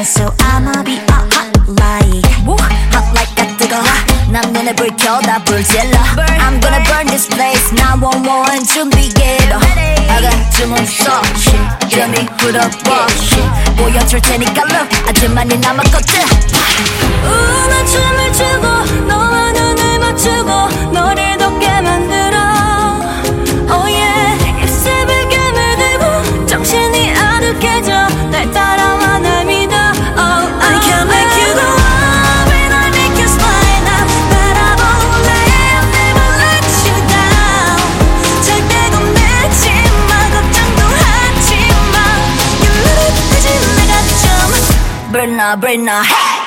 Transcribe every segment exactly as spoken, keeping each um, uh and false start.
So I'ma be a hot like hot like 가 뜨거워 난 눈에 불 켜다 불 질러 I'm gonna burn this place nine one one 준비해라 I got 주문 써 시점이 흐려봐 보여줄 테니까 look 아주 많이 남았거든 우나 춤을 추고 너와 눈을 맞추고 너를 덥게 만들어 Oh yeah 입술을 깨물들고 정신이 아득해져 날 따라와 날 믿어 Oh I can make you go up and I make you smile 나 바라볼래 I'll never let you down 절대 겁내지 마 걱정도 하지 마 You know it 되지 내가 좀 Burn up burn up hey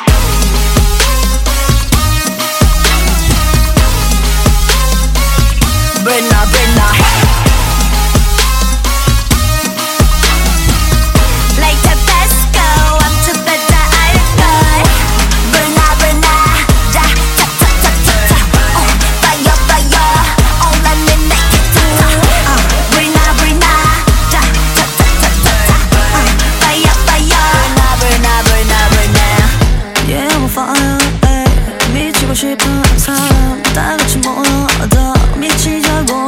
Burn up, burn up, hey. Like Tabasco, I'm too bad to alcohol. Burn up, burn up, ja, ta ta ta ta ta. Oh, fire, fire, oh, let me make it ta ta. Uh, burn up, burn up, ja, ta ta ta ta ta. Uh, fire, fire, burn up, burn up, burn up. Yeah, I'm on fire, ay. 미치고 싶은 사람 다 같이 모여도 미치지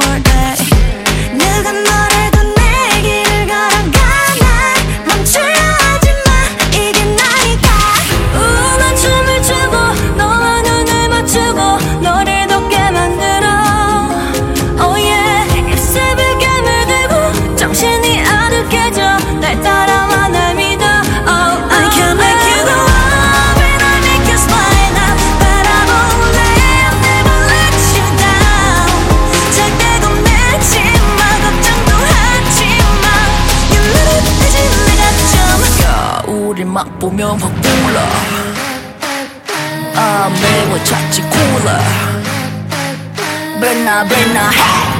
맛 보면 확 불러 아 매워 찾지 콜라 Burn up, burn up, hey